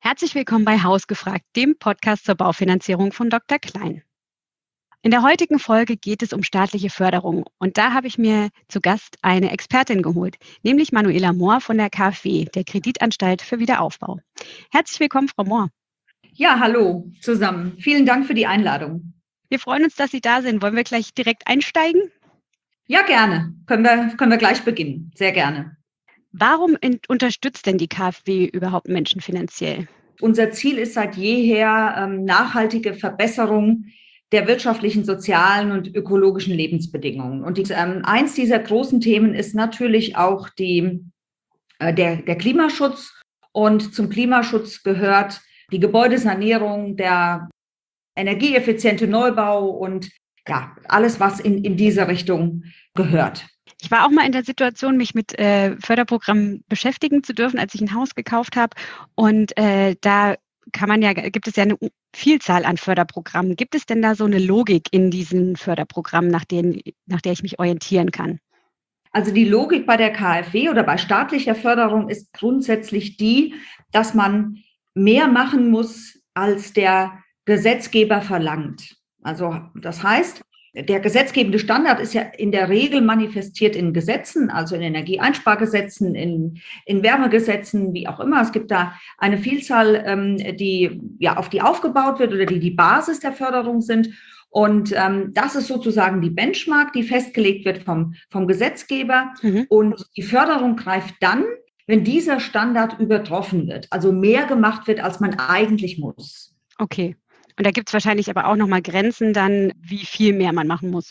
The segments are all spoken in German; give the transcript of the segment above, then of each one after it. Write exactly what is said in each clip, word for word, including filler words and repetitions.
Herzlich willkommen bei Hausgefragt, dem Podcast zur Baufinanzierung von Doktor Klein. In der heutigen Folge geht es um staatliche Förderung und da habe ich mir zu Gast eine Expertin geholt, nämlich Manuela Mohr von der KfW, der Kreditanstalt für Wiederaufbau. Herzlich willkommen, Frau Mohr. Ja, hallo zusammen. Vielen Dank für die Einladung. Wir freuen uns, dass Sie da sind. Wollen wir gleich direkt einsteigen? Ja, gerne. Können wir, können wir gleich beginnen. Sehr gerne. Warum unterstützt denn die KfW überhaupt Menschen finanziell? Unser Ziel ist seit jeher ähm, nachhaltige Verbesserung der wirtschaftlichen, sozialen und ökologischen Lebensbedingungen. Und die, ähm, eins dieser großen Themen ist natürlich auch die, äh, der, der Klimaschutz. Und zum Klimaschutz gehört die Gebäudesanierung, der energieeffiziente Neubau und ja, alles, was in, in diese Richtung gehört. Ich war auch mal in der Situation, mich mit äh, Förderprogrammen beschäftigen zu dürfen, als ich ein Haus gekauft habe. Und äh, da kann man ja, gibt es ja eine Vielzahl an Förderprogrammen. Gibt es denn da so eine Logik in diesen Förderprogrammen, nach, denen, nach der ich mich orientieren kann? Also die Logik bei der KfW oder bei staatlicher Förderung ist grundsätzlich die, dass man mehr machen muss, als der Gesetzgeber verlangt. Also das heißt, der gesetzgebende Standard ist ja in der Regel manifestiert in Gesetzen, also in Energieeinspargesetzen, in, in Wärmegesetzen, wie auch immer. Es gibt da eine Vielzahl, ähm, die ja auf die aufgebaut wird oder die die Basis der Förderung sind. Und ähm, das ist sozusagen die Benchmark, die festgelegt wird vom, vom Gesetzgeber. Mhm. Und die Förderung greift dann, wenn dieser Standard übertroffen wird, also mehr gemacht wird, als man eigentlich muss. Okay. Und da gibt es wahrscheinlich aber auch nochmal Grenzen dann, wie viel mehr man machen muss.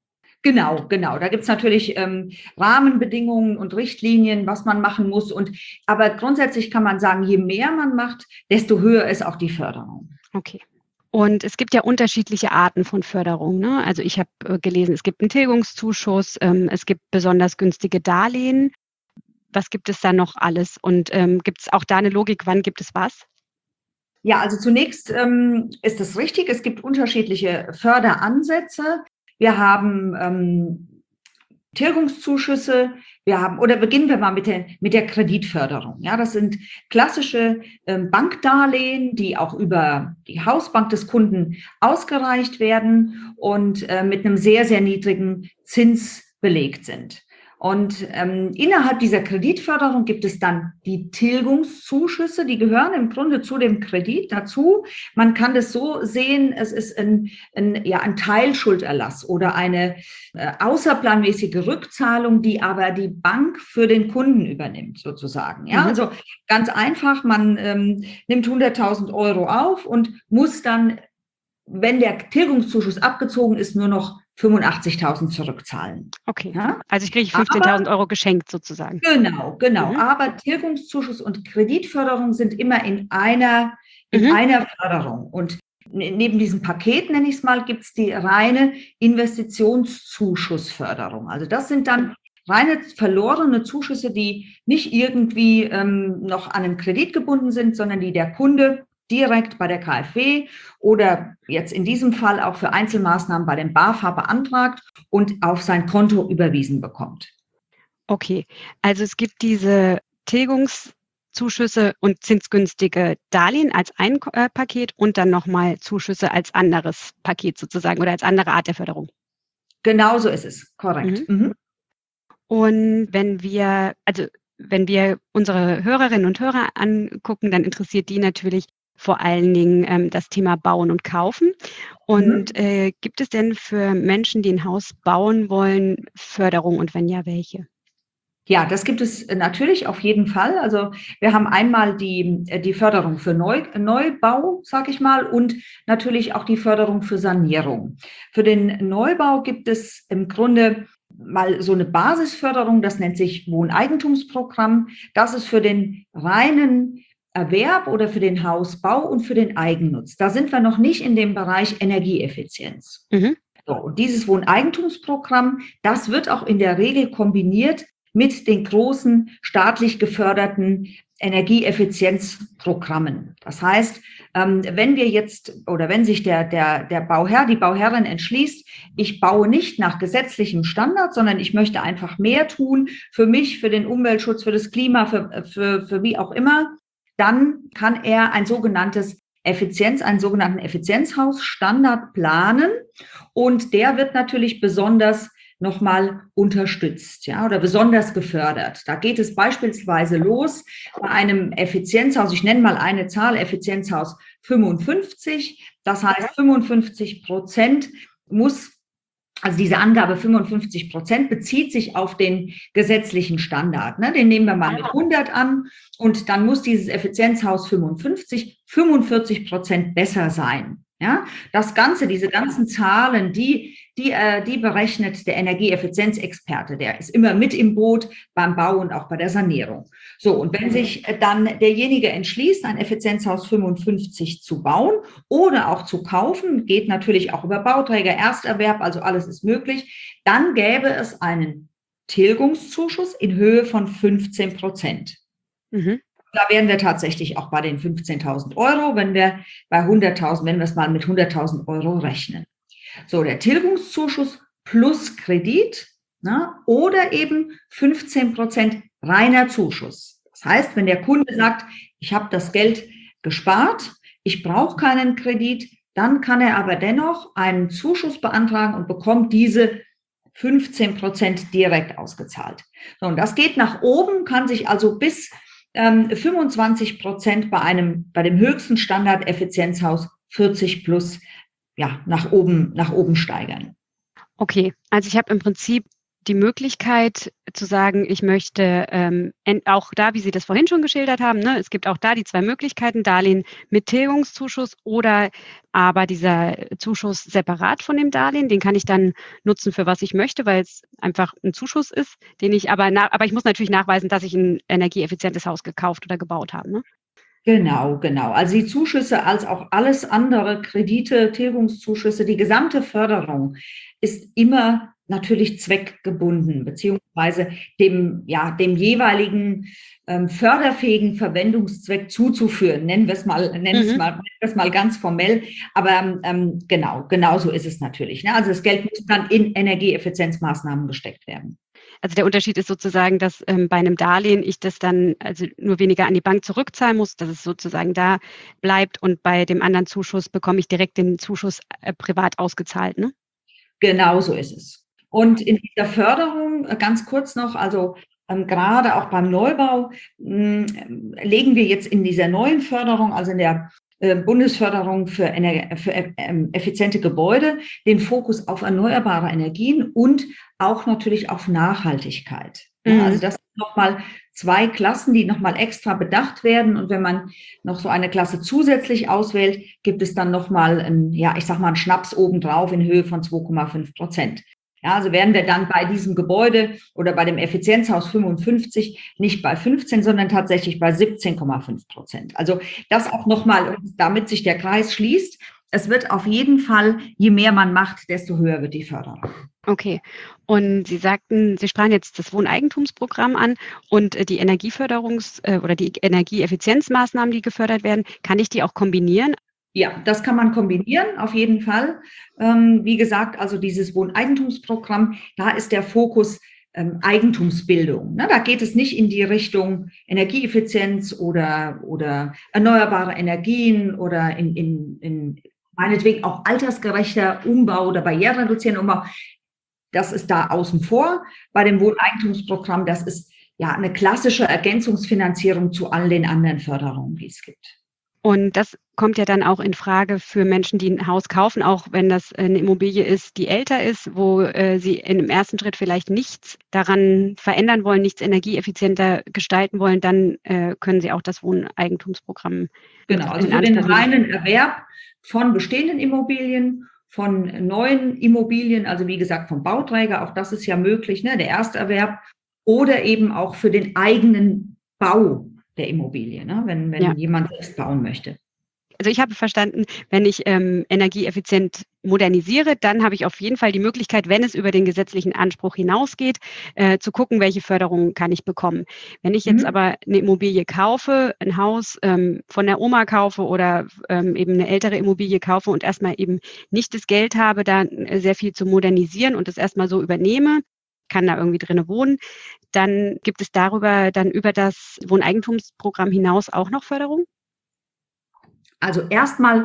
Genau, genau. Da gibt es natürlich ähm, Rahmenbedingungen und Richtlinien, was man machen muss. Und aber grundsätzlich kann man sagen, je mehr man macht, desto höher ist auch die Förderung. Okay. Und es gibt ja unterschiedliche Arten von Förderung, ne? Also ich habe äh, gelesen, es gibt einen Tilgungszuschuss, ähm, es gibt besonders günstige Darlehen. Was gibt es da noch alles? Und ähm, gibt es auch da eine Logik, wann gibt es was? Ja, also zunächst ähm, ist es richtig, es gibt unterschiedliche Förderansätze. Wir haben ähm, Tilgungszuschüsse, wir haben, oder beginnen wir mal mit der, mit der Kreditförderung. Ja, das sind klassische ähm, Bankdarlehen, die auch über die Hausbank des Kunden ausgereicht werden und äh, mit einem sehr, sehr niedrigen Zins belegt sind. Und ähm, innerhalb dieser Kreditförderung gibt es dann die Tilgungszuschüsse, die gehören im Grunde zu dem Kredit dazu. Man kann das so sehen, es ist ein, ein, ja, ein Teilschulderlass oder eine äh, außerplanmäßige Rückzahlung, die aber die Bank für den Kunden übernimmt, sozusagen. Ja, mhm. Also ganz einfach, man ähm, nimmt hunderttausend Euro auf und muss dann, wenn der Tilgungszuschuss abgezogen ist, nur noch fünfundachtzigtausend zurückzahlen. Okay, ja? Also ich kriege fünfzehntausend Euro geschenkt sozusagen. Genau, genau. Mhm. Aber Tilgungszuschuss und Kreditförderung sind immer in einer, in mhm. einer Förderung. Und neben diesem Paket, nenne ich es mal, gibt es die reine Investitionszuschussförderung. Also das sind dann reine verlorene Zuschüsse, die nicht irgendwie ähm, noch an einen Kredit gebunden sind, sondern die der Kunde direkt bei der KfW oder jetzt in diesem Fall auch für Einzelmaßnahmen bei dem BAFA beantragt und auf sein Konto überwiesen bekommt. Okay, also es gibt diese Tilgungszuschüsse und zinsgünstige Darlehen als ein äh, Paket und dann nochmal Zuschüsse als anderes Paket sozusagen oder als andere Art der Förderung. Genau so ist es, korrekt. Mhm. Mhm. Und wenn wir, also wenn wir unsere Hörerinnen und Hörer angucken, dann interessiert die natürlich vor allen Dingen ähm, das Thema Bauen und Kaufen. Und mhm. äh, gibt es denn für Menschen, die ein Haus bauen wollen, Förderung und wenn ja, welche? Ja, das gibt es natürlich auf jeden Fall. Also wir haben einmal die, die Förderung für Neu, Neubau, sage ich mal, und natürlich auch die Förderung für Sanierung. Für den Neubau gibt es im Grunde mal so eine Basisförderung, das nennt sich Wohneigentumsprogramm. Das ist für den reinen Erwerb oder für den Hausbau und für den Eigennutz. Da sind wir noch nicht in dem Bereich Energieeffizienz. Mhm. So, und dieses Wohneigentumsprogramm, das wird auch in der Regel kombiniert mit den großen staatlich geförderten Energieeffizienzprogrammen. Das heißt, wenn wir jetzt oder wenn sich der, der, der Bauherr, die Bauherrin entschließt, ich baue nicht nach gesetzlichem Standard, sondern ich möchte einfach mehr tun für mich, für den Umweltschutz, für das Klima, für, für, für wie auch immer, dann kann er ein sogenanntes Effizienz, einen sogenannten Effizienzhausstandard planen und der wird natürlich besonders nochmal unterstützt, ja, oder besonders gefördert. Da geht es beispielsweise los bei einem Effizienzhaus, ich nenne mal eine Zahl, Effizienzhaus fünfundfünfzig, das heißt fünfundfünfzig Prozent muss, also diese Angabe fünfundfünfzig Prozent bezieht sich auf den gesetzlichen Standard, ne? Den nehmen wir mal mit hundert an und dann muss dieses Effizienzhaus fünfundfünfzig, fünfundvierzig Prozent besser sein. Ja, das Ganze, diese ganzen Zahlen, die, die, äh, die berechnet der Energieeffizienzexperte, der ist immer mit im Boot beim Bau und auch bei der Sanierung. So, und wenn sich dann derjenige entschließt, ein Effizienzhaus fünfundfünfzig zu bauen oder auch zu kaufen, geht natürlich auch über Bauträger, Ersterwerb, also alles ist möglich, dann gäbe es einen Tilgungszuschuss in Höhe von fünfzehn Prozent. Mhm. Da wären wir tatsächlich auch bei den fünfzehntausend Euro, wenn wir bei hunderttausend, wenn wir es mal mit hunderttausend Euro rechnen. So, der Tilgungszuschuss plus Kredit, na, oder eben fünfzehn Prozent reiner Zuschuss. Das heißt, wenn der Kunde sagt, ich habe das Geld gespart, ich brauche keinen Kredit, dann kann er aber dennoch einen Zuschuss beantragen und bekommt diese fünfzehn Prozent direkt ausgezahlt. So, und das geht nach oben, kann sich also bis fünfundzwanzig Prozent bei einem, bei dem höchsten Standard Effizienzhaus vierzig plus, ja, nach oben, nach oben steigern. Okay, also ich habe im Prinzip die Möglichkeit zu sagen, ich möchte ähm, auch da, wie Sie das vorhin schon geschildert haben, ne, es gibt auch da die zwei Möglichkeiten, Darlehen mit Tilgungszuschuss oder aber dieser Zuschuss separat von dem Darlehen, den kann ich dann nutzen für was ich möchte, weil es einfach ein Zuschuss ist, den ich aber, nach, aber ich muss natürlich nachweisen, dass ich ein energieeffizientes Haus gekauft oder gebaut habe. Ne? Genau, genau. Also die Zuschüsse als auch alles andere, Kredite, Tilgungszuschüsse, die gesamte Förderung ist immer natürlich zweckgebunden, beziehungsweise dem, ja, dem jeweiligen ähm, förderfähigen Verwendungszweck zuzuführen. Nennen wir es mal, nennen wir es mal, nennen wir es mal ganz formell. Aber ähm, genau, genau so ist es natürlich. Ne? Also das Geld muss dann in Energieeffizienzmaßnahmen gesteckt werden. Also der Unterschied ist sozusagen, dass ähm, bei einem Darlehen ich das dann also nur weniger an die Bank zurückzahlen muss, dass es sozusagen da bleibt und bei dem anderen Zuschuss bekomme ich direkt den Zuschuss äh, privat ausgezahlt, ne? Genau so ist es. Und in dieser Förderung, ganz kurz noch, also ähm, gerade auch beim Neubau, mh, legen wir jetzt in dieser neuen Förderung, also in der äh, Bundesförderung für, Ener- für äh, effiziente Gebäude, den Fokus auf erneuerbare Energien und auch natürlich auf Nachhaltigkeit. Mhm. Ja, also das sind nochmal zwei Klassen, die nochmal extra bedacht werden. Und wenn man noch so eine Klasse zusätzlich auswählt, gibt es dann nochmal, ein, ja, ich sag mal, einen Schnaps obendrauf in Höhe von zwei Komma fünf Prozent. Ja, also wären wir dann bei diesem Gebäude oder bei dem Effizienzhaus fünfundfünfzig nicht bei fünfzehn, sondern tatsächlich bei siebzehn Komma fünf Prozent. Also das auch nochmal, damit sich der Kreis schließt. Es wird auf jeden Fall, je mehr man macht, desto höher wird die Förderung. Okay. Und Sie sagten, Sie sprachen jetzt das Wohneigentumsprogramm an und die Energieförderungs- oder die Energieeffizienzmaßnahmen, die gefördert werden. Kann ich die auch kombinieren? Ja, das kann man kombinieren, auf jeden Fall. Ähm, wie gesagt, also dieses Wohneigentumsprogramm, da ist der Fokus ähm, Eigentumsbildung. Ne? Da geht es nicht in die Richtung Energieeffizienz oder, oder erneuerbare Energien oder in, in, in meinetwegen auch altersgerechter Umbau oder barrierereduzierender Umbau. Das ist da außen vor. Bei dem Wohneigentumsprogramm, das ist ja eine klassische Ergänzungsfinanzierung zu all den anderen Förderungen, die es gibt. Und das kommt ja dann auch in Frage für Menschen, die ein Haus kaufen, auch wenn das eine Immobilie ist, die älter ist, wo äh, sie in dem ersten Schritt vielleicht nichts daran verändern wollen, nichts energieeffizienter gestalten wollen, dann äh, können sie auch das Wohneigentumsprogramm. Genau, also für den reinen Erwerb von bestehenden Immobilien, von neuen Immobilien, also wie gesagt vom Bauträger, auch das ist ja möglich, ne, der Ersterwerb, oder eben auch für den eigenen Bau der Immobilie, ne, wenn, wenn ja. jemand selbst bauen möchte. Also ich habe verstanden, wenn ich ähm, energieeffizient modernisiere, dann habe ich auf jeden Fall die Möglichkeit, wenn es über den gesetzlichen Anspruch hinausgeht, äh, zu gucken, welche Förderungen kann ich bekommen. Wenn ich jetzt mhm. aber eine Immobilie kaufe, ein Haus ähm, von der Oma kaufe oder ähm, eben eine ältere Immobilie kaufe und erstmal eben nicht das Geld habe, da sehr viel zu modernisieren und das erstmal so übernehme, kann da irgendwie drinne wohnen, dann gibt es darüber dann über das Wohneigentumsprogramm hinaus auch noch Förderung? Also erstmal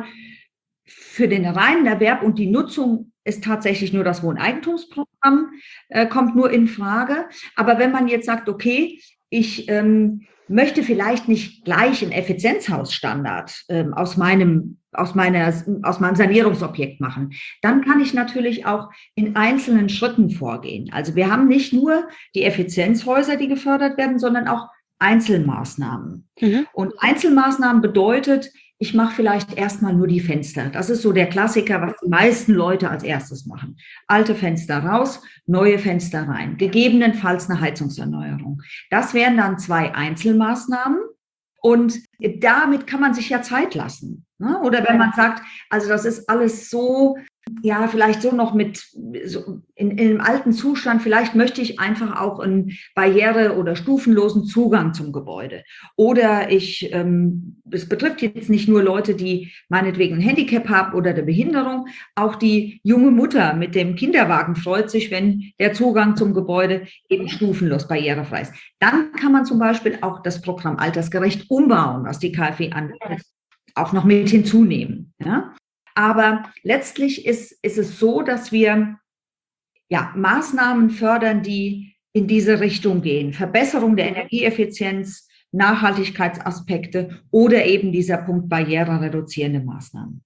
für den reinen Erwerb und die Nutzung ist tatsächlich nur das Wohneigentumsprogramm, äh, kommt nur in Frage. Aber wenn man jetzt sagt, okay, ich ähm, möchte vielleicht nicht gleich einen Effizienzhausstandard ähm, aus meinem, aus, meiner, aus meinem Sanierungsobjekt machen, dann kann ich natürlich auch in einzelnen Schritten vorgehen. Also wir haben nicht nur die Effizienzhäuser, die gefördert werden, sondern auch Einzelmaßnahmen. Mhm. Und Einzelmaßnahmen bedeutet, ich mache vielleicht erstmal nur die Fenster. Das ist so der Klassiker, was die meisten Leute als erstes machen. Alte Fenster raus, neue Fenster rein. Gegebenenfalls eine Heizungserneuerung. Das wären dann zwei Einzelmaßnahmen. Und damit kann man sich ja Zeit lassen. Ne? Oder wenn man sagt, also das ist alles so, ja, vielleicht so noch mit so in, in einem alten Zustand, vielleicht möchte ich einfach auch einen barriere- oder stufenlosen Zugang zum Gebäude. Oder ich, ähm, es betrifft jetzt nicht nur Leute, die meinetwegen ein Handicap haben oder eine Behinderung, auch die junge Mutter mit dem Kinderwagen freut sich, wenn der Zugang zum Gebäude eben stufenlos barrierefrei ist. Dann kann man zum Beispiel auch das Programm Altersgerecht umbauen, was die KfW anbietet, auch noch mit hinzunehmen. Ja? Aber letztlich ist, ist es so, dass wir ja, Maßnahmen fördern, die in diese Richtung gehen. Verbesserung der Energieeffizienz, Nachhaltigkeitsaspekte oder eben dieser Punkt barrierereduzierende Maßnahmen.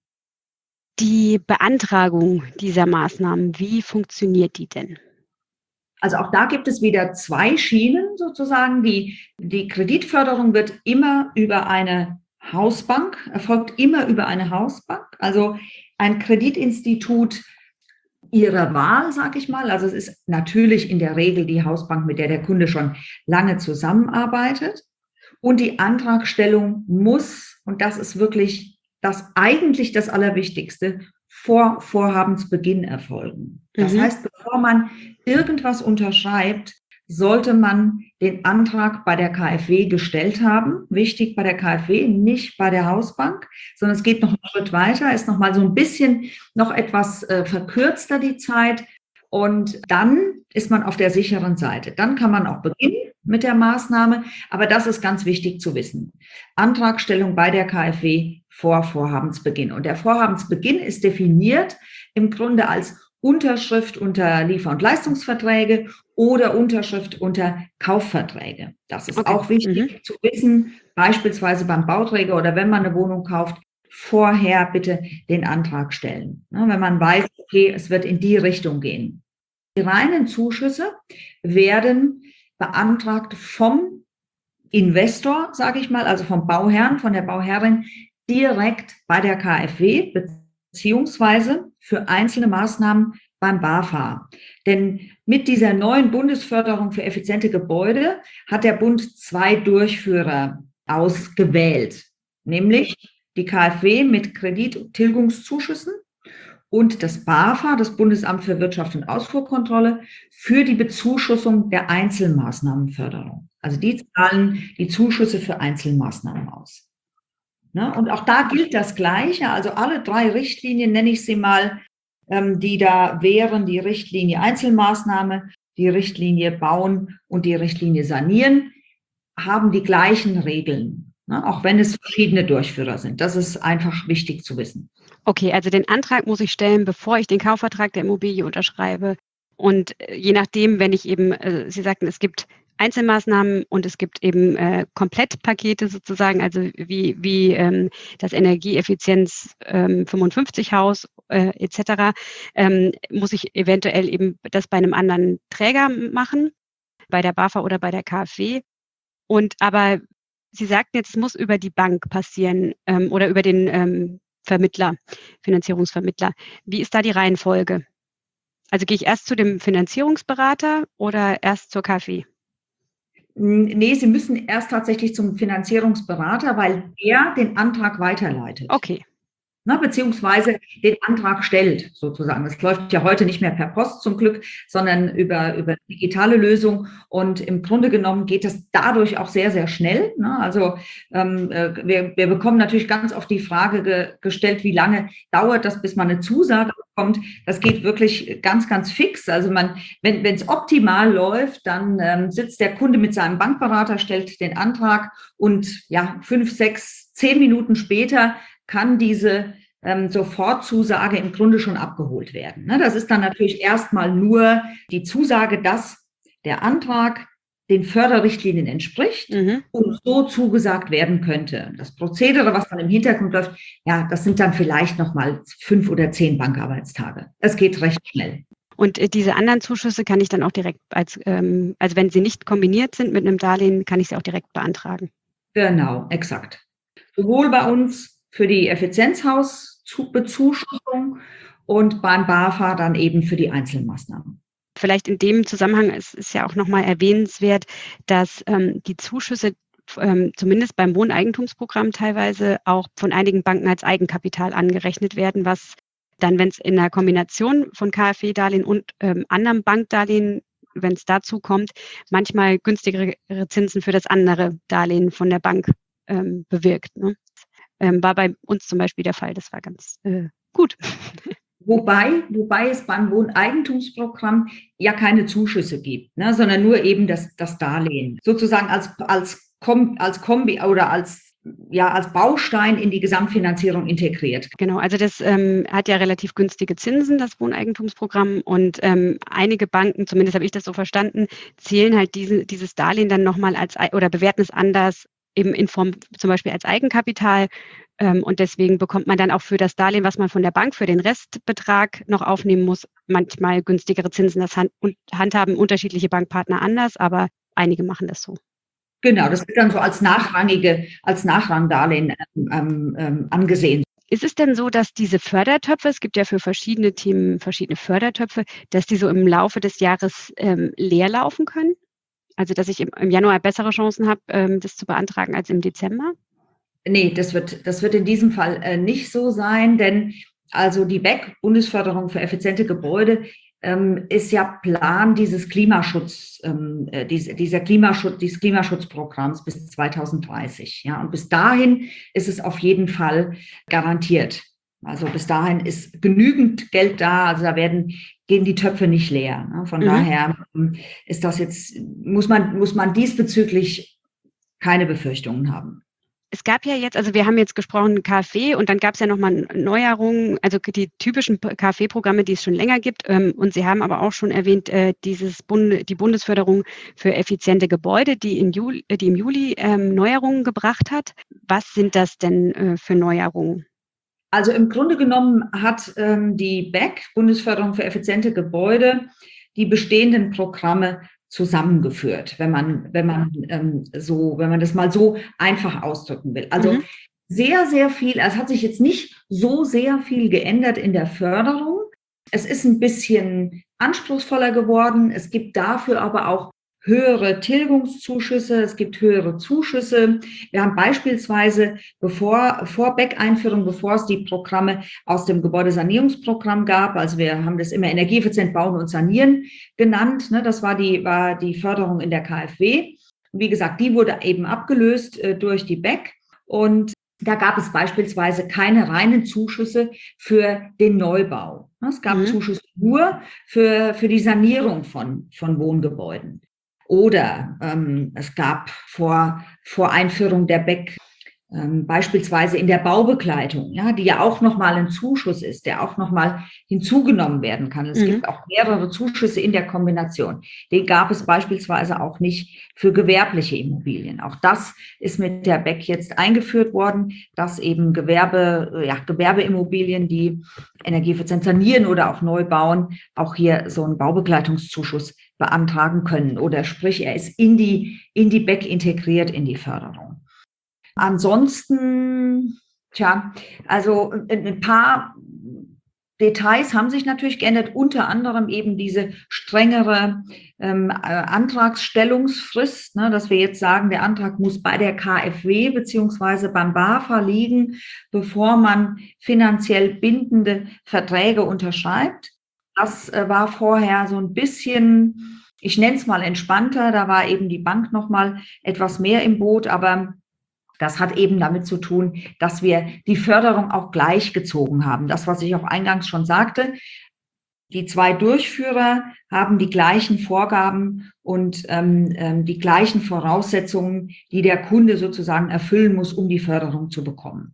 Die Beantragung dieser Maßnahmen, wie funktioniert die denn? Also auch da gibt es wieder zwei Schienen sozusagen. Die, die Kreditförderung wird immer über eine Hausbank, erfolgt immer über eine Hausbank, also ein Kreditinstitut ihrer Wahl, sage ich mal. Also es ist natürlich in der Regel die Hausbank, mit der der Kunde schon lange zusammenarbeitet. Und die Antragstellung muss, und das ist wirklich das eigentlich das Allerwichtigste, vor Vorhabensbeginn erfolgen. Das mhm. heißt, bevor man irgendwas unterschreibt, sollte man den Antrag bei der KfW gestellt haben. Wichtig bei der KfW, nicht bei der Hausbank, sondern es geht noch einen Schritt weiter, ist noch mal so ein bisschen noch etwas äh, verkürzter die Zeit. Und dann ist man auf der sicheren Seite. Dann kann man auch beginnen mit der Maßnahme. Aber das ist ganz wichtig zu wissen. Antragstellung bei der KfW vor Vorhabensbeginn. Und der Vorhabensbeginn ist definiert im Grunde als Unterschrift unter Liefer- und Leistungsverträge oder Unterschrift unter Kaufverträge. Das ist okay. auch wichtig mhm. zu wissen, beispielsweise beim Bauträger oder wenn man eine Wohnung kauft, vorher bitte den Antrag stellen. Ne, wenn man weiß, okay, es wird in die Richtung gehen. Die reinen Zuschüsse werden beantragt vom Investor, sage ich mal, also vom Bauherrn, von der Bauherrin, direkt bei der KfW, beziehungsweise für einzelne Maßnahmen beim BAFA. Denn mit dieser neuen Bundesförderung für effiziente Gebäude hat der Bund zwei Durchführer ausgewählt, nämlich die KfW mit Kredittilgungszuschüssen und das BAFA, das Bundesamt für Wirtschaft und Ausfuhrkontrolle, für die Bezuschussung der Einzelmaßnahmenförderung. Also die zahlen die Zuschüsse für Einzelmaßnahmen aus. Ne? Und auch da gilt das Gleiche, also alle drei Richtlinien, nenne ich sie mal, ähm, die da wären, die Richtlinie Einzelmaßnahme, die Richtlinie Bauen und die Richtlinie Sanieren, haben die gleichen Regeln, ne? Auch wenn es verschiedene Durchführer sind. Das ist einfach wichtig zu wissen. Okay, also den Antrag muss ich stellen, bevor ich den Kaufvertrag der Immobilie unterschreibe. Und je nachdem, wenn ich eben, äh, Sie sagten, es gibt Einzelmaßnahmen und es gibt eben äh, Komplettpakete sozusagen, also wie, wie ähm, das Energieeffizienz ähm, fünfundfünfzig Haus äh, et cetera, ähm, muss ich eventuell eben das bei einem anderen Träger machen, bei der BAFA oder bei der KfW. Und aber Sie sagten jetzt, es muss über die Bank passieren ähm, oder über den ähm, Vermittler, Finanzierungsvermittler. Wie ist da die Reihenfolge? Also gehe ich erst zu dem Finanzierungsberater oder erst zur KfW? Nee, Sie müssen erst tatsächlich zum Finanzierungsberater, weil er den Antrag weiterleitet. Okay. Na, beziehungsweise den Antrag stellt, sozusagen. Das läuft ja heute nicht mehr per Post zum Glück, sondern über, über digitale Lösung. Und im Grunde genommen geht das dadurch auch sehr, sehr schnell. Ne? Also ähm, wir, wir bekommen natürlich ganz oft die Frage ge, gestellt, wie lange dauert das, bis man eine Zusage bekommt. kommt, das geht wirklich ganz, ganz fix. Also man, wenn es optimal läuft, dann ähm, sitzt der Kunde mit seinem Bankberater, stellt den Antrag und ja, fünf, sechs, zehn Minuten später kann diese ähm, Sofortzusage im Grunde schon abgeholt werden. Ne? Das ist dann natürlich erstmal nur die Zusage, dass der Antrag den Förderrichtlinien entspricht mhm. und so zugesagt werden könnte. Das Prozedere, was dann im Hintergrund läuft, ja, das sind dann vielleicht nochmal fünf oder zehn Bankarbeitstage. Es geht recht schnell. Und äh, diese anderen Zuschüsse kann ich dann auch direkt als, ähm, also wenn sie nicht kombiniert sind mit einem Darlehen, kann ich sie auch direkt beantragen. Genau, exakt. Sowohl bei uns für die Effizienzhausbezuschussung und beim BAFA dann eben für die Einzelmaßnahmen. Vielleicht in dem Zusammenhang ist, ist ja auch nochmal erwähnenswert, dass ähm, die Zuschüsse ähm, zumindest beim Wohneigentumsprogramm teilweise auch von einigen Banken als Eigenkapital angerechnet werden, was dann, wenn es in der Kombination von KfW-Darlehen und ähm, anderem Bankdarlehen, wenn es dazu kommt, manchmal günstigere Zinsen für das andere Darlehen von der Bank ähm, bewirkt. Ne? Ähm, war bei uns zum Beispiel der Fall. Das war ganz äh, gut. Wobei, wobei es beim Wohneigentumsprogramm ja keine Zuschüsse gibt, ne, sondern nur eben das, das Darlehen. Sozusagen als, als, Kom, als Kombi oder als, ja, als Baustein in die Gesamtfinanzierung integriert. Genau, also das ähm, hat ja relativ günstige Zinsen, das Wohneigentumsprogramm. Und ähm, einige Banken, zumindest habe ich das so verstanden, zählen halt diese, dieses Darlehen dann nochmal als oder bewerten es anders, eben in Form zum Beispiel als Eigenkapital. Und deswegen bekommt man dann auch für das Darlehen, was man von der Bank für den Restbetrag noch aufnehmen muss, manchmal günstigere Zinsen. Das handhaben unterschiedliche Bankpartner anders, aber einige machen das so. Genau, das wird dann so als nachrangige, als Nachrangdarlehen ähm, ähm, angesehen. Ist es denn so, dass diese Fördertöpfe, es gibt ja für verschiedene Themen verschiedene Fördertöpfe, dass die so im Laufe des Jahres ähm, leer laufen können? Also dass ich im, im Januar bessere Chancen habe, ähm, das zu beantragen als im Dezember? Nee, das wird, das wird in diesem Fall äh, nicht so sein, denn also die B E C, Bundesförderung für effiziente Gebäude, ähm, ist ja Plan dieses Klimaschutz, ähm, äh, diese, dieser Klimaschutz, dieses Klimaschutzprogramms bis zweitausenddreißig. Ja, und bis dahin ist es auf jeden Fall garantiert. Also bis dahin ist genügend Geld da, also da werden, gehen die Töpfe nicht leer. Ne? Von mhm. daher ist das jetzt, muss man, muss man diesbezüglich keine Befürchtungen haben. Es gab ja jetzt, also wir haben jetzt gesprochen KfW und dann gab es ja nochmal Neuerungen, also die typischen KfW-Programme, die es schon länger gibt. Ähm, und Sie haben aber auch schon erwähnt, äh, dieses Bund, die Bundesförderung für effiziente Gebäude, die, in Juli, die im Juli ähm, Neuerungen gebracht hat. Was sind das denn äh, für Neuerungen? Also im Grunde genommen hat ähm, die B E C, Bundesförderung für effiziente Gebäude, die bestehenden Programme zusammengeführt, wenn man, wenn man ähm, so, wenn man das mal so einfach ausdrücken will. Also mhm. sehr, sehr viel, es hat sich jetzt nicht so sehr viel geändert in der Förderung. Es ist ein bisschen anspruchsvoller geworden. Es gibt dafür aber auch höhere Tilgungszuschüsse, es gibt höhere Zuschüsse. Wir haben beispielsweise, bevor, vor B E C-Einführung, bevor es die Programme aus dem Gebäudesanierungsprogramm gab, also wir haben das immer energieeffizient bauen und sanieren genannt, ne, das war die, war die Förderung in der KfW. Wie gesagt, die wurde eben abgelöst äh, durch die B E C und da gab es beispielsweise keine reinen Zuschüsse für den Neubau. Es gab mhm. Zuschüsse nur für, für die Sanierung von, von Wohngebäuden. Oder ähm, es gab vor, vor Einführung der B E C ähm, beispielsweise in der Baubegleitung, ja, die ja auch nochmal ein Zuschuss ist, der auch nochmal hinzugenommen werden kann. Es mhm. gibt auch mehrere Zuschüsse in der Kombination. Den gab es beispielsweise auch nicht für gewerbliche Immobilien. Auch das ist mit der B E C jetzt eingeführt worden, dass eben Gewerbe, ja, Gewerbeimmobilien, die energieeffizient sanieren oder auch neu bauen, auch hier so einen Baubegleitungszuschuss beantragen können. Oder sprich, er ist in die, in die B E C integriert, in die Förderung. Ansonsten, tja, also ein paar Details haben sich natürlich geändert, unter anderem eben diese strengere ähm, Antragsstellungsfrist, ne, dass wir jetzt sagen, der Antrag muss bei der KfW beziehungsweise beim BAFA liegen, bevor man finanziell bindende Verträge unterschreibt. Das äh, war vorher so ein bisschen, ich nenne es mal entspannter, da war eben die Bank noch mal etwas mehr im Boot, aber Das hat eben damit zu tun, dass wir die Förderung auch gleichgezogen haben. Das, was ich auch eingangs schon sagte, die zwei Durchführer haben die gleichen Vorgaben und ähm, die gleichen Voraussetzungen, die der Kunde sozusagen erfüllen muss, um die Förderung zu bekommen.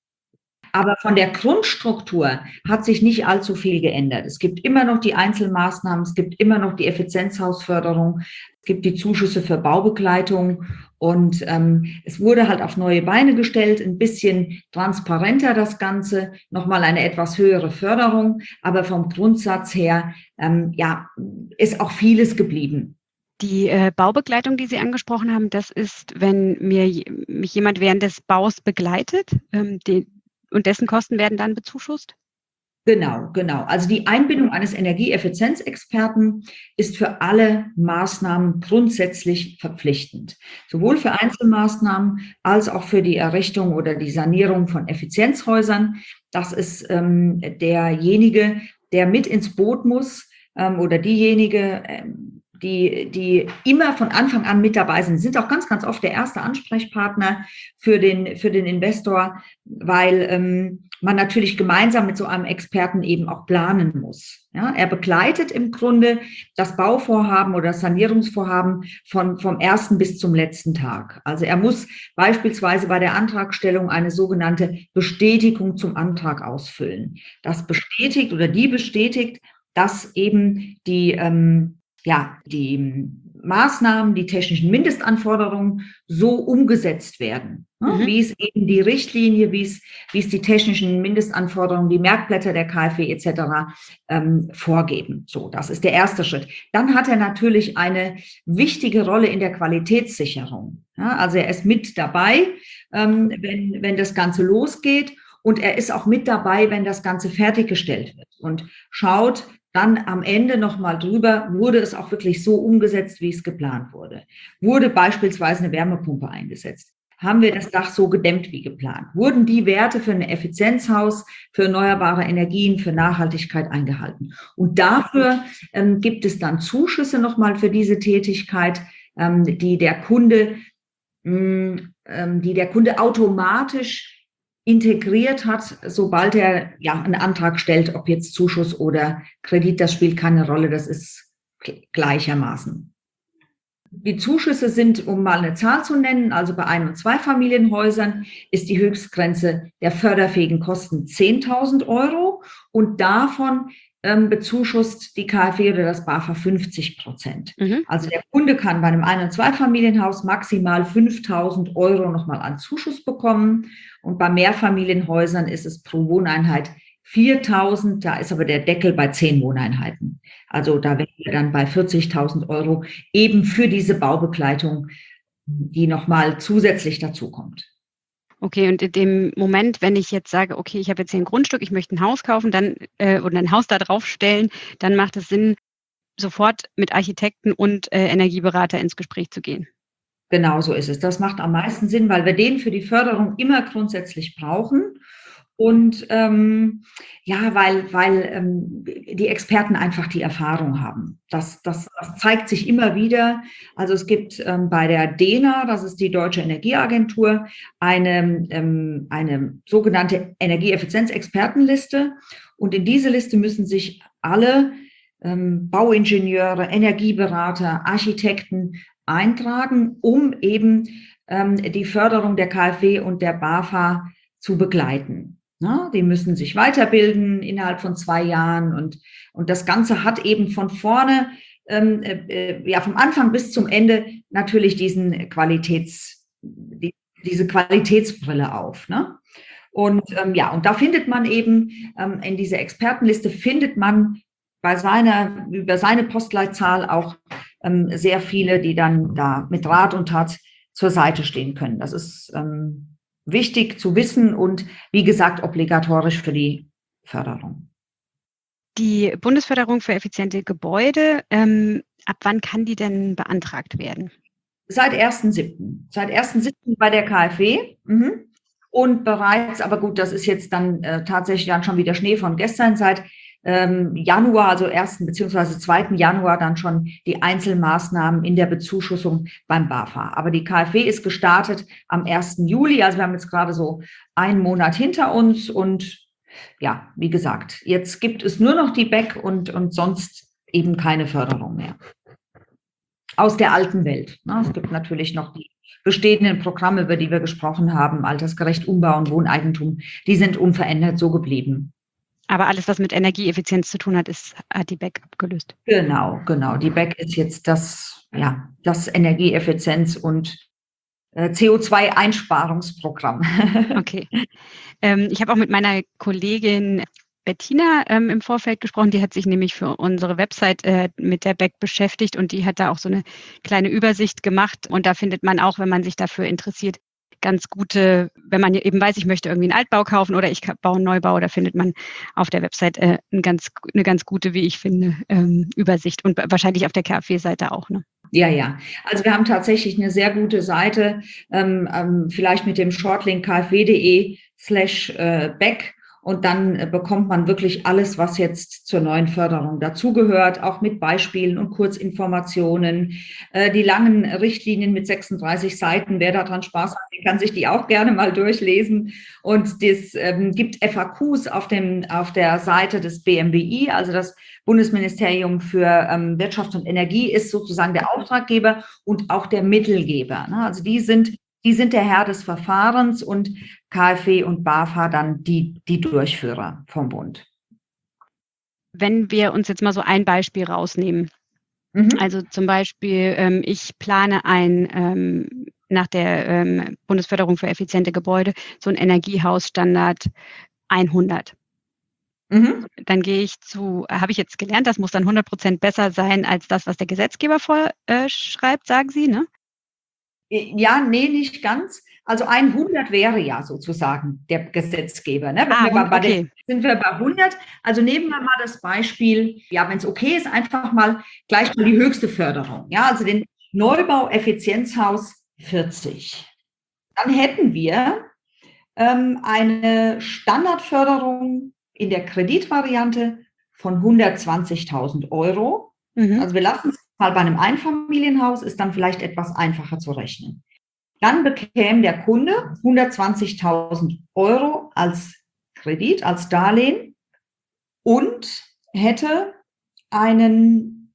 Aber von der Grundstruktur hat sich nicht allzu viel geändert. Es gibt immer noch die Einzelmaßnahmen, es gibt immer noch die Effizienzhausförderung, es gibt die Zuschüsse für Baubegleitung und ähm, es wurde halt auf neue Beine gestellt, ein bisschen transparenter das Ganze, nochmal eine etwas höhere Förderung, aber vom Grundsatz her ähm, ja, ist auch vieles geblieben. Die äh, Baubegleitung, die Sie angesprochen haben, das ist, wenn mir mich jemand während des Baus begleitet, ähm, die und dessen Kosten werden dann bezuschusst? Genau, genau. Also die Einbindung eines Energieeffizienzexperten ist für alle Maßnahmen grundsätzlich verpflichtend. Sowohl für Einzelmaßnahmen als auch für die Errichtung oder die Sanierung von Effizienzhäusern. Das ist ähm, derjenige, der mit ins Boot muss ähm, oder diejenige, ähm, die, die immer von Anfang an mit dabei sind, sind auch ganz, ganz oft der erste Ansprechpartner für den, für den Investor, weil ähm, man natürlich gemeinsam mit so einem Experten eben auch planen muss. Ja, er begleitet im Grunde das Bauvorhaben oder das Sanierungsvorhaben von, vom ersten bis zum letzten Tag. Also er muss beispielsweise bei der Antragstellung eine sogenannte Bestätigung zum Antrag ausfüllen. Das bestätigt oder die bestätigt, dass eben die ähm, ja, die Maßnahmen, die technischen Mindestanforderungen so umgesetzt werden, ne? Mhm. Wie es eben die Richtlinie, wie es, wie es die technischen Mindestanforderungen, die Merkblätter der K f W et cetera ähm, vorgeben. So, das ist der erste Schritt. Dann hat er natürlich eine wichtige Rolle in der Qualitätssicherung. Ja, also er ist mit dabei, ähm, wenn, wenn das Ganze losgeht, und er ist auch mit dabei, wenn das Ganze fertiggestellt wird und schaut dann am Ende nochmal drüber, wurde es auch wirklich so umgesetzt, wie es geplant wurde? Wurde beispielsweise eine Wärmepumpe eingesetzt? Haben wir das Dach so gedämmt wie geplant? Wurden die Werte für ein Effizienzhaus, für erneuerbare Energien, für Nachhaltigkeit eingehalten? Und dafür ähm, gibt es dann Zuschüsse nochmal für diese Tätigkeit, ähm, die der Kunde, mh, ähm, die der Kunde automatisch integriert hat, sobald er ja einen Antrag stellt, ob jetzt Zuschuss oder Kredit, das spielt keine Rolle, das ist gleichermaßen. Die Zuschüsse sind, um mal eine Zahl zu nennen, also bei Ein- und Zweifamilienhäusern ist die Höchstgrenze der förderfähigen Kosten zehntausend Euro und davon ähm, bezuschusst die K f W oder das BAFA fünfzig Prozent. Mhm. Also der Kunde kann bei einem Ein- und Zweifamilienhaus maximal fünftausend Euro nochmal an Zuschuss bekommen und bei Mehrfamilienhäusern ist es pro Wohneinheit viertausend, da ist aber der Deckel bei zehn Wohneinheiten. Also da wären wir dann bei vierzigtausend Euro eben für diese Baubegleitung, die nochmal zusätzlich dazukommt. Okay, und in dem Moment, wenn ich jetzt sage, okay, ich habe jetzt hier ein Grundstück, ich möchte ein Haus kaufen, dann äh, oder ein Haus da drauf stellen, dann macht es Sinn, sofort mit Architekten und äh, Energieberater ins Gespräch zu gehen. Genau so ist es. Das macht am meisten Sinn, weil wir den für die Förderung immer grundsätzlich brauchen. Und ähm, ja, weil, weil ähm, die Experten einfach die Erfahrung haben. Das, das, das zeigt sich immer wieder. Also es gibt ähm, bei der D E N A, das ist die Deutsche Energieagentur, eine, ähm, eine sogenannte Energieeffizienzexpertenliste. Und in diese Liste müssen sich alle ähm, Bauingenieure, Energieberater, Architekten eintragen, um eben ähm, die Förderung der K f W und der BAFA zu begleiten. Na, die müssen sich weiterbilden innerhalb von zwei Jahren und, und das Ganze hat eben von vorne, ähm, äh, ja, vom Anfang bis zum Ende natürlich diesen Qualitäts, die, diese Qualitätsbrille auf. Ne? Und ähm, ja, und da findet man eben ähm, in dieser Expertenliste findet man bei seiner, über seine Postleitzahl auch ähm, sehr viele, die dann da mit Rat und Tat zur Seite stehen können. Das ist ähm, wichtig zu wissen und wie gesagt obligatorisch für die Förderung. Die Bundesförderung für effiziente Gebäude, ähm, ab wann kann die denn beantragt werden? Seit ersten siebten Seit ersten siebten bei der K f W. Mhm. Und bereits, aber gut, das ist jetzt dann äh, tatsächlich dann schon wieder Schnee von gestern, seit ähm, Januar, also ersten beziehungsweise zweiten Januar dann schon die Einzelmaßnahmen in der Bezuschussung beim BAFA. Aber die KfW ist gestartet am ersten Juli, also wir haben jetzt gerade so einen Monat hinter uns und ja, wie gesagt, jetzt gibt es nur noch die B E C und, und sonst eben keine Förderung mehr. Aus der alten Welt. Ne? Es gibt natürlich noch die bestehenden Programme, über die wir gesprochen haben, altersgerecht Umbauen, Wohneigentum, die sind unverändert so geblieben. Aber alles, was mit Energieeffizienz zu tun hat, ist, hat die B E C abgelöst. Genau, genau. Die B E C ist jetzt das, ja, das Energieeffizienz- und äh, C O zwei Einsparungsprogramm. Okay. Ähm, ich habe auch mit meiner Kollegin Bettina ähm, im Vorfeld gesprochen. Die hat sich nämlich für unsere Website äh, mit der B E C beschäftigt und die hat da auch so eine kleine Übersicht gemacht. Und da findet man auch, wenn man sich dafür interessiert, ganz gute, wenn man eben weiß, ich möchte irgendwie einen Altbau kaufen oder ich baue einen Neubau, da findet man auf der Website äh, ein ganz, eine ganz gute, wie ich finde, ähm, Übersicht und wahrscheinlich auf der KfW-Seite auch. Ne? Ja, ja. Also wir haben tatsächlich eine sehr gute Seite, ähm, ähm, vielleicht mit dem Shortlink kfw.de slash äh, B E C. Und dann äh, bekommt man wirklich alles, was jetzt zur neuen Förderung dazugehört, auch mit Beispielen und Kurzinformationen. Äh, die langen Richtlinien mit sechsunddreißig Seiten, wer daran Spaß hat, kann sich die auch gerne mal durchlesen. Und es ähm, gibt F A Qs auf, dem, auf der Seite des B M W I, also das Bundesministerium für ähm, Wirtschaft und Energie ist sozusagen der Auftraggeber und auch der Mittelgeber. Ne? Also die sind, die sind der Herr des Verfahrens und KfW und BAFA dann die, die Durchführer vom Bund. Wenn wir uns jetzt mal so ein Beispiel rausnehmen, mhm. also zum Beispiel, ähm, ich plane ein, ähm, nach der ähm, Bundesförderung für effiziente Gebäude, so ein Energiehausstandard hundert. Mhm. Dann gehe ich zu, habe ich jetzt gelernt, das muss dann hundert Prozent besser sein als das, was der Gesetzgeber vorschreibt, äh, sagen Sie, ne? Ja, nee, nicht ganz. Also hundert wäre ja sozusagen der Gesetzgeber. Ne? Ah, wir bei, bei okay. den, sind wir bei hundert. Also nehmen wir mal das Beispiel, ja, wenn es okay ist, einfach mal gleich mal die höchste Förderung. Ja, also den Neubau Effizienzhaus vierzig. Dann hätten wir ähm, eine Standardförderung in der Kreditvariante von hundertzwanzigtausend Euro. Mhm. Also wir lassen es mal bei einem Einfamilienhaus, ist dann vielleicht etwas einfacher zu rechnen. Dann bekäme der Kunde hundertzwanzigtausend Euro als Kredit, als Darlehen und hätte einen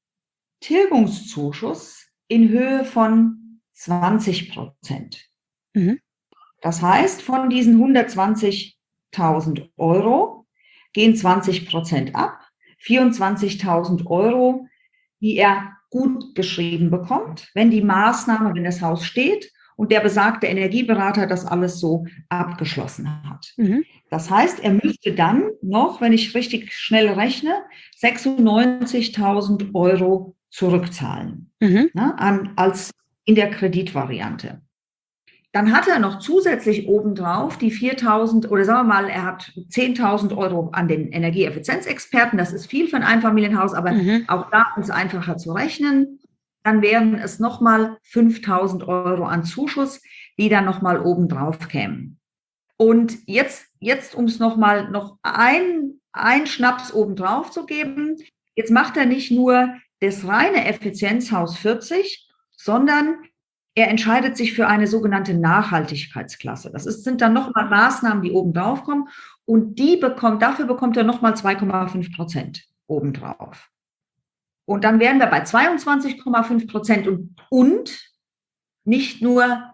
Tilgungszuschuss in Höhe von zwanzig Prozent. Mhm. Das heißt, von diesen hundertzwanzigtausend Euro gehen zwanzig Prozent ab, vierundzwanzigtausend Euro, die er gut geschrieben bekommt, wenn die Maßnahme, wenn das Haus steht und der besagte Energieberater das alles so abgeschlossen hat. Mhm. Das heißt, er müsste dann noch, wenn ich richtig schnell rechne, sechsundneunzigtausend Euro zurückzahlen, mhm. ne, an, als in der Kreditvariante. Dann hat er noch zusätzlich obendrauf die viertausend oder sagen wir mal, er hat zehntausend Euro an den Energieeffizienzexperten. Das ist viel für ein Einfamilienhaus, aber mhm. auch da ist es einfacher zu rechnen. Dann wären es nochmal fünftausend Euro an Zuschuss, die dann nochmal obendrauf kämen. Und jetzt, jetzt um es nochmal noch ein, ein Schnaps obendrauf zu geben, jetzt macht er nicht nur das reine Effizienzhaus vierzig, sondern er entscheidet sich für eine sogenannte Nachhaltigkeitsklasse. Das ist, sind dann nochmal Maßnahmen, die obendrauf kommen und die bekommt, dafür bekommt er nochmal zwei Komma fünf Prozent obendrauf. Und dann wären wir bei zweiundzwanzig Komma fünf Prozent und, und nicht nur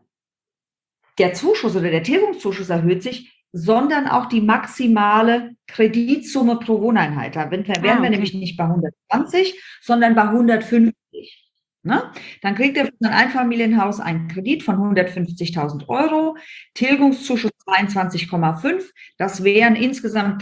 der Zuschuss oder der Tilgungszuschuss erhöht sich, sondern auch die maximale Kreditsumme pro Wohneinheit. Da wären wir, ah, okay. wir nämlich nicht bei hundertzwanzig, sondern bei hundertfünfzig. Ne? Dann kriegt er für sein Einfamilienhaus einen Kredit von hundertfünfzigtausend Euro, Tilgungszuschuss zweiundzwanzig Komma fünf, das wären insgesamt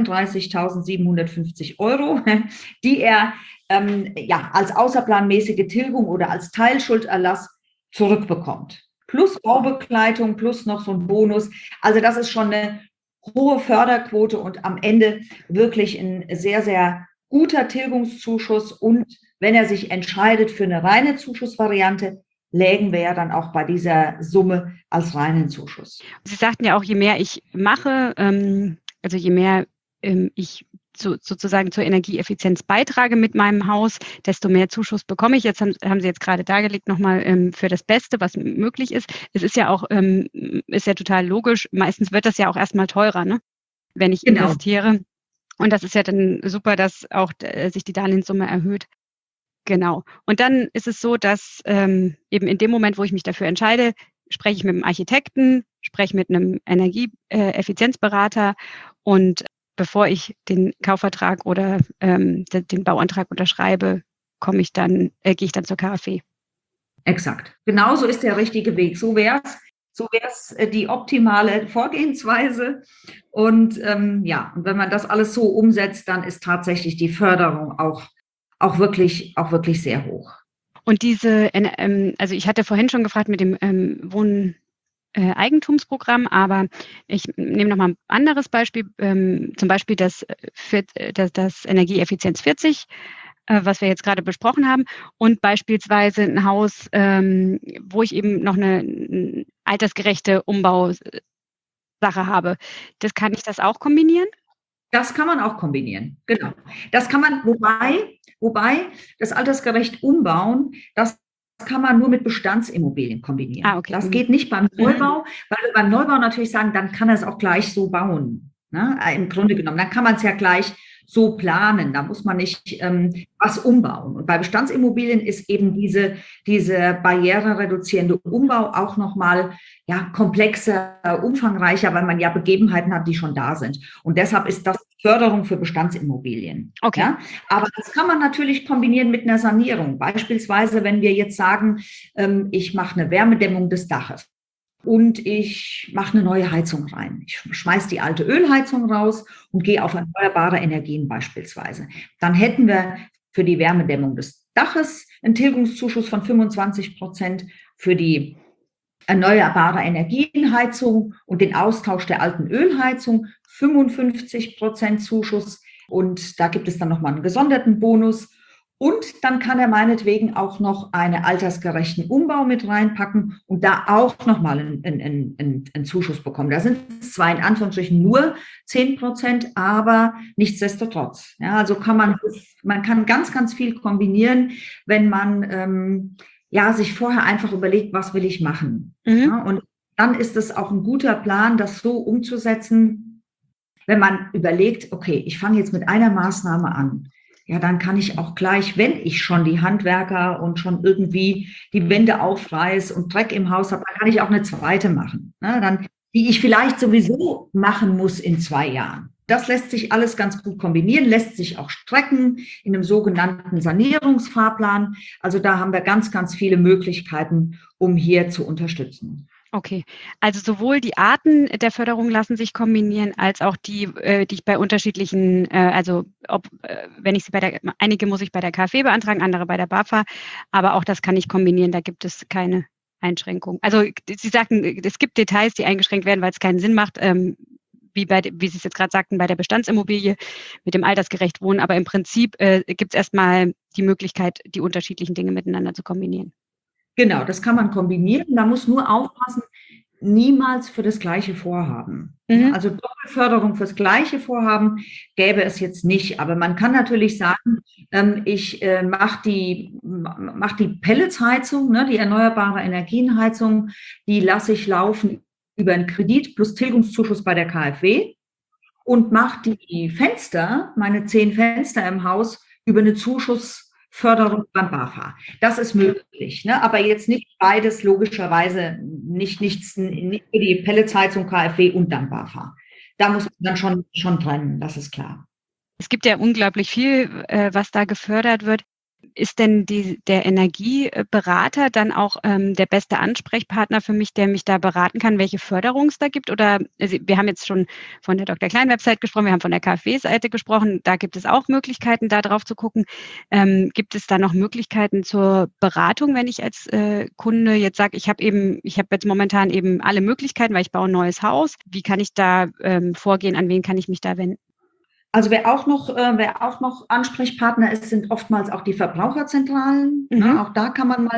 dreiunddreißigtausendsiebenhundertfünfzig Euro, die er ähm, ja, als außerplanmäßige Tilgung oder als Teilschulderlass zurückbekommt. Plus Baubegleitung, plus noch so ein Bonus. Also das ist schon eine hohe Förderquote und am Ende wirklich ein sehr, sehr guter Tilgungszuschuss und wenn er sich entscheidet für eine reine Zuschussvariante, lägen wir ja dann auch bei dieser Summe als reinen Zuschuss. Sie sagten ja auch, je mehr ich mache, ähm, also je mehr ähm, ich zu, sozusagen zur Energieeffizienz beitrage mit meinem Haus, desto mehr Zuschuss bekomme ich. Jetzt haben, haben Sie jetzt gerade dargelegt nochmal ähm, für das Beste, was möglich ist. Es ist ja auch, ähm, ist ja total logisch, meistens wird das ja auch erstmal teurer, ne? Wenn ich Genau. investiere. Und das ist ja dann super, dass auch äh, sich die Darlehenssumme erhöht. Genau. Und dann ist es so, dass ähm, eben in dem Moment, wo ich mich dafür entscheide, spreche ich mit einem Architekten, spreche mit einem Energieeffizienzberater und bevor ich den Kaufvertrag oder ähm, den Bauantrag unterschreibe, komme ich dann, äh, gehe ich dann zur K f W. Exakt. Genauso ist der richtige Weg. So wäre es. So wäre es die optimale Vorgehensweise. Und ähm, ja, und wenn man das alles so umsetzt, dann ist tatsächlich die Förderung auch, auch, wirklich, auch wirklich sehr hoch. Und diese, ähm, also ich hatte vorhin schon gefragt mit dem ähm, Wohnen. Äh, Eigentumsprogramm, aber ich nehme noch mal ein anderes Beispiel, ähm, zum Beispiel das, das, das Energieeffizienz vierzig, äh, was wir jetzt gerade besprochen haben, und beispielsweise ein Haus, ähm, wo ich eben noch eine, eine altersgerechte Umbausache habe. Das kann ich das auch kombinieren? Das kann man auch kombinieren, genau. Das kann man, wobei, wobei das altersgerecht umbauen, das kann man nur mit Bestandsimmobilien kombinieren. Ah, okay. Das geht nicht beim Neubau, weil wir beim Neubau natürlich sagen, dann kann er es auch gleich so bauen. Ne? Im Grunde genommen, dann kann man es ja gleich so planen. Da muss man nicht ähm, was umbauen. Und bei Bestandsimmobilien ist eben diese, diese barrierereduzierende Umbau auch nochmal ja, komplexer, umfangreicher, weil man ja Begebenheiten hat, die schon da sind. Und deshalb ist das Förderung für Bestandsimmobilien. Okay. Ja? Aber das kann man natürlich kombinieren mit einer Sanierung. Beispielsweise, wenn wir jetzt sagen, ähm, ich mache eine Wärmedämmung des Daches und ich mache eine neue Heizung rein. Ich schmeiße die alte Ölheizung raus und gehe auf erneuerbare Energien beispielsweise. Dann hätten wir für die Wärmedämmung des Daches einen Tilgungszuschuss von fünfundzwanzig Prozent, für die erneuerbare Energienheizung und den Austausch der alten Ölheizung fünfundfünfzig Prozent Zuschuss. Und da gibt es dann nochmal einen gesonderten Bonus. Und dann kann er meinetwegen auch noch einen altersgerechten Umbau mit reinpacken und da auch nochmal einen, einen, einen, einen Zuschuss bekommen. Da sind es zwar in Anführungsstrichen nur zehn Prozent, aber nichtsdestotrotz. Ja, also kann man, man kann ganz, ganz viel kombinieren, wenn man ähm, ja, sich vorher einfach überlegt, was will ich machen. Mhm. Ja, und dann ist es auch ein guter Plan, das so umzusetzen, wenn man überlegt, okay, ich fange jetzt mit einer Maßnahme an. Ja, dann kann ich auch gleich, wenn ich schon die Handwerker und schon irgendwie die Wände aufreiß und Dreck im Haus habe, dann kann ich auch eine zweite machen, ne, dann, die ich vielleicht sowieso machen muss in zwei Jahren. Das lässt sich alles ganz gut kombinieren, lässt sich auch strecken in einem sogenannten Sanierungsfahrplan. Also da haben wir ganz, ganz viele Möglichkeiten, um hier zu unterstützen. Okay, also sowohl die Arten der Förderung lassen sich kombinieren, als auch die, äh, die ich bei unterschiedlichen, äh, also ob, äh, wenn ich sie bei der, einige muss ich bei der K f W beantragen, andere bei der BAFA, aber auch das kann ich kombinieren, da gibt es keine Einschränkung. Also Sie sagten, es gibt Details, die eingeschränkt werden, weil es keinen Sinn macht, ähm, wie, bei, wie Sie es jetzt gerade sagten, bei der Bestandsimmobilie mit dem altersgerecht Wohnen, aber im Prinzip äh, gibt es erstmal die Möglichkeit, die unterschiedlichen Dinge miteinander zu kombinieren. Genau, das kann man kombinieren. Da muss nur aufpassen, niemals für das gleiche Vorhaben. Mhm. Also Doppelförderung fürs gleiche Vorhaben gäbe es jetzt nicht. Aber man kann natürlich sagen, ähm, ich äh, mache die, mach die Pelletsheizung, ne, die erneuerbare Energienheizung, die lasse ich laufen über einen Kredit plus Tilgungszuschuss bei der K f W und mache die Fenster, meine zehn Fenster im Haus, über eine Zuschussförderung beim BAFA. Das ist möglich, ne? Aber jetzt nicht beides, logischerweise nicht, nichts, nicht für die Pelletsheizung, K f W und dann BAFA. Da muss man dann schon, schon trennen, das ist klar. Es gibt ja unglaublich viel, äh, was da gefördert wird. Ist denn die, der Energieberater dann auch ähm, der beste Ansprechpartner für mich, der mich da beraten kann, welche Förderung es da gibt? Oder also wir haben jetzt schon von der Doktor Klein Website gesprochen, wir haben von der K f W-Seite gesprochen, da gibt es auch Möglichkeiten, da drauf zu gucken. Ähm, gibt es da noch Möglichkeiten zur Beratung, wenn ich als äh, Kunde jetzt sage, ich habe eben, ich habe jetzt momentan eben alle Möglichkeiten, weil ich baue ein neues Haus. Wie kann ich da ähm, vorgehen? An wen kann ich mich da wenden? Also wer auch noch, äh, wer auch noch Ansprechpartner ist, sind oftmals auch die Verbraucherzentralen. Mhm. Ne? Auch da kann man mal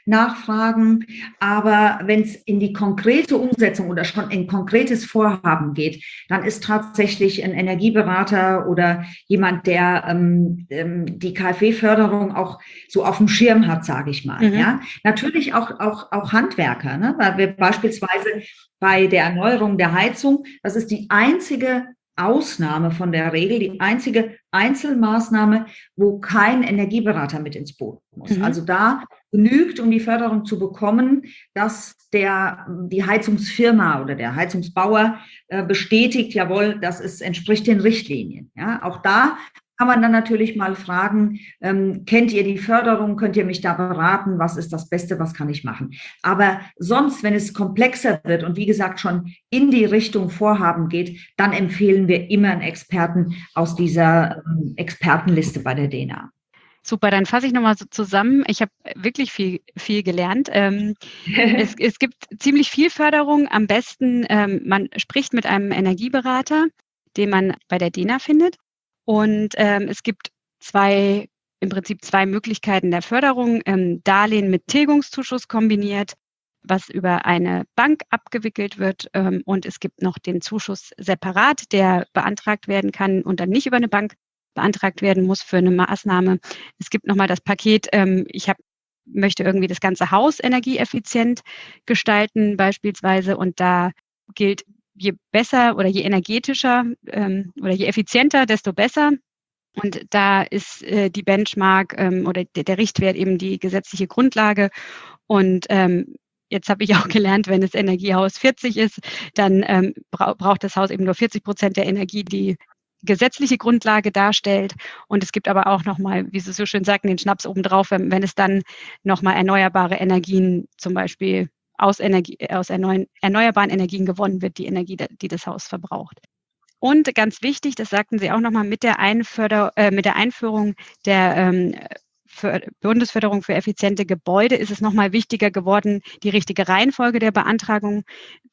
nachfragen. Aber wenn es in die konkrete Umsetzung oder schon in konkretes Vorhaben geht, dann ist tatsächlich ein Energieberater oder jemand, der ähm, die KfW-Förderung auch so auf dem Schirm hat, sage ich mal. Mhm. Ja, natürlich auch, auch, auch Handwerker, ne? Weil wir beispielsweise bei der Erneuerung der Heizung, das ist die einzige Ausnahme von der Regel, die einzige Einzelmaßnahme, wo kein Energieberater mit ins Boot muss. Mhm. Also da genügt, um die Förderung zu bekommen, dass der, die Heizungsfirma oder der Heizungsbauer äh, bestätigt, jawohl, das ist, entspricht den Richtlinien. Ja, auch da kann man dann natürlich mal fragen, ähm, kennt ihr die Förderung, könnt ihr mich da beraten, was ist das Beste, was kann ich machen? Aber sonst, wenn es komplexer wird und wie gesagt schon in die Richtung Vorhaben geht, dann empfehlen wir immer einen Experten aus dieser ähm, Expertenliste bei der D E N A. Super, dann fasse ich nochmal so zusammen. Ich habe wirklich viel, viel gelernt. Ähm, es, es gibt ziemlich viel Förderung. Am besten, ähm, man spricht mit einem Energieberater, den man bei der D E N A findet. Und ähm, es gibt zwei, im Prinzip zwei Möglichkeiten der Förderung. Ähm, Darlehen mit Tilgungszuschuss kombiniert, was über eine Bank abgewickelt wird. Ähm, und es gibt noch den Zuschuss separat, der beantragt werden kann und dann nicht über eine Bank beantragt werden muss für eine Maßnahme. Es gibt nochmal das Paket, ähm, ich hab, möchte irgendwie das ganze Haus energieeffizient gestalten beispielsweise. Und da gilt, je besser oder je energetischer ähm, oder je effizienter, desto besser. Und da ist äh, die Benchmark ähm, oder der, der Richtwert eben die gesetzliche Grundlage. Und ähm, jetzt habe ich auch gelernt, wenn das Energiehaus vierzig ist, dann ähm, bra- braucht das Haus eben nur vierzig Prozent der Energie, die gesetzliche Grundlage darstellt. Und es gibt aber auch nochmal, wie Sie so schön sagten, den Schnaps obendrauf, wenn, wenn es dann nochmal erneuerbare Energien zum Beispiel aus, Energie, aus erneu, erneuerbaren Energien gewonnen wird, die Energie, die das Haus verbraucht. Und ganz wichtig, das sagten Sie auch nochmal, mit der, Einförder, äh, mit der Einführung der ähm, für Bundesförderung für effiziente Gebäude ist es nochmal wichtiger geworden, die richtige Reihenfolge der Beantragung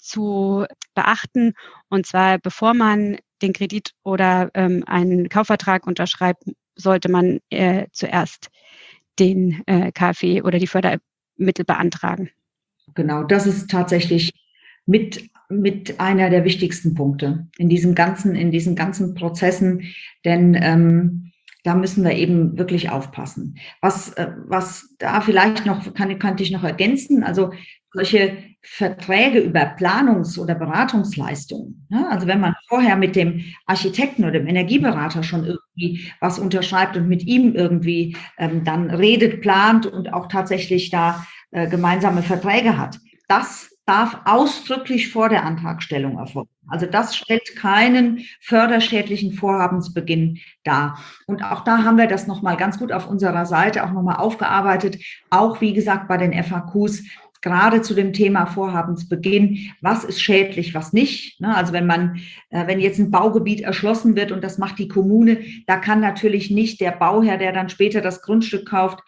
zu beachten. Und zwar, bevor man den Kredit oder ähm, einen Kaufvertrag unterschreibt, sollte man äh, zuerst den äh, KfW oder die Fördermittel beantragen. Genau, das ist tatsächlich mit, mit einer der wichtigsten Punkte in diesem ganzen, in diesen ganzen Prozessen, denn ähm, da müssen wir eben wirklich aufpassen. Was, äh, was da vielleicht noch, kann, kann ich noch ergänzen, also solche Verträge über Planungs- oder Beratungsleistungen, ne? Also wenn man vorher mit dem Architekten oder dem Energieberater schon irgendwie was unterschreibt und mit ihm irgendwie ähm, dann redet, plant und auch tatsächlich da äh, gemeinsame Verträge hat, das darf ausdrücklich vor der Antragstellung erfolgen. Also das stellt keinen förderschädlichen Vorhabensbeginn dar. Und auch da haben wir das nochmal ganz gut auf unserer Seite auch nochmal aufgearbeitet. Auch, wie gesagt, bei den F A Qs, gerade zu dem Thema Vorhabensbeginn, was ist schädlich, was nicht. Also wenn man, wenn jetzt ein Baugebiet erschlossen wird und das macht die Kommune, da kann natürlich nicht der Bauherr, der dann später das Grundstück kauft,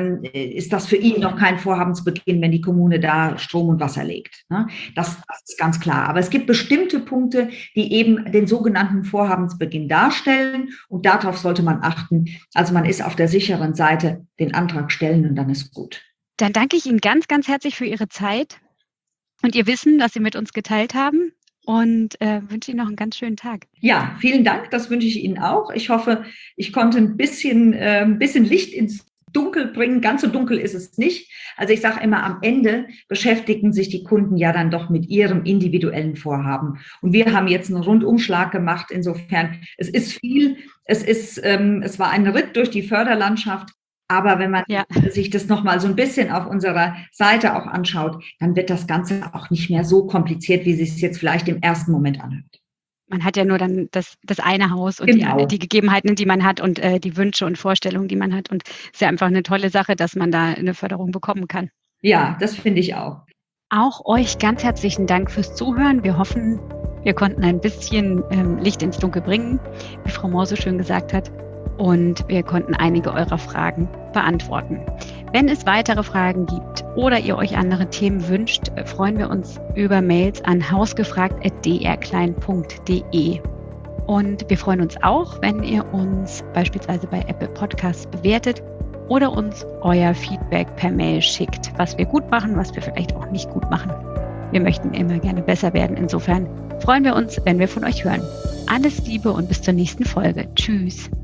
ist das für ihn noch kein Vorhabensbeginn, wenn die Kommune da Strom und Wasser legt. Das, das ist ganz klar. Aber es gibt bestimmte Punkte, die eben den sogenannten Vorhabensbeginn darstellen und darauf sollte man achten. Also man ist auf der sicheren Seite, den Antrag stellen und dann ist gut. Dann danke ich Ihnen ganz, ganz herzlich für Ihre Zeit und Ihr Wissen, das Sie mit uns geteilt haben und äh, wünsche Ihnen noch einen ganz schönen Tag. Ja, vielen Dank, das wünsche ich Ihnen auch. Ich hoffe, ich konnte ein bisschen, äh, ein bisschen Licht ins Dunkel bringen. Ganz so dunkel ist es nicht. Also ich sage immer, am Ende beschäftigen sich die Kunden ja dann doch mit ihrem individuellen Vorhaben. Und wir haben jetzt einen Rundumschlag gemacht. Insofern, es ist viel, es ist, ähm, es war ein Ritt durch die Förderlandschaft. Aber wenn man ja. sich das nochmal so ein bisschen auf unserer Seite auch anschaut, dann wird das Ganze auch nicht mehr so kompliziert, wie es sich jetzt vielleicht im ersten Moment anhört. Man hat ja nur dann das, das eine Haus und genau. die, die Gegebenheiten, die man hat und äh, die Wünsche und Vorstellungen, die man hat. Und es ist ja einfach eine tolle Sache, dass man da eine Förderung bekommen kann. Ja, das finde ich auch. Auch euch ganz herzlichen Dank fürs Zuhören. Wir hoffen, wir konnten ein bisschen ähm, Licht ins Dunkel bringen, wie Frau Mohr so schön gesagt hat. Und wir konnten einige eurer Fragen beantworten. Wenn es weitere Fragen gibt oder ihr euch andere Themen wünscht, freuen wir uns über Mails an hausgefragt at d r klein punkt d e. Und wir freuen uns auch, wenn ihr uns beispielsweise bei Apple Podcasts bewertet oder uns euer Feedback per Mail schickt, was wir gut machen, was wir vielleicht auch nicht gut machen. Wir möchten immer gerne besser werden. Insofern freuen wir uns, wenn wir von euch hören. Alles Liebe und bis zur nächsten Folge. Tschüss.